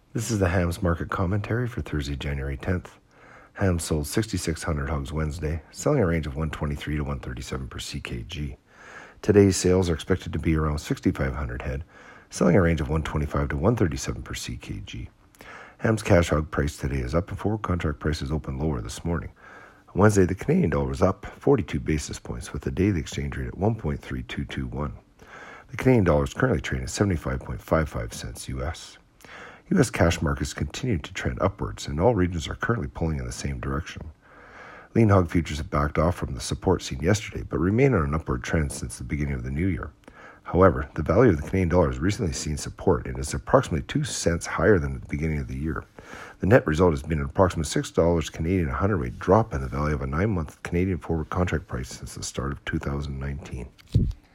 This is the hams market commentary for Thursday, January 10th. Hams sold 6,600 hogs Wednesday, selling a range of 123 to 137 per CKG. Today's sales are expected to be around 6,500 head, selling a range of 125 to 137 per CKG. Hams cash hog price today is up and forward contract prices opened lower this morning. On Wednesday, the Canadian dollar was up 42 basis points with the daily exchange rate at 1.3221. The Canadian dollar is currently trading at 75.55 cents U.S. U.S. cash markets continue to trend upwards, and all regions are currently pulling in the same direction. Lean hog futures have backed off from the support seen yesterday, but remain on an upward trend since the beginning of the new year. However, the value of the Canadian dollar has recently seen support and is approximately 2 cents higher than at the beginning of the year. The net result has been an approximate $6 Canadian 100-weight drop in the value of a 9-month Canadian forward contract price since the start of 2019.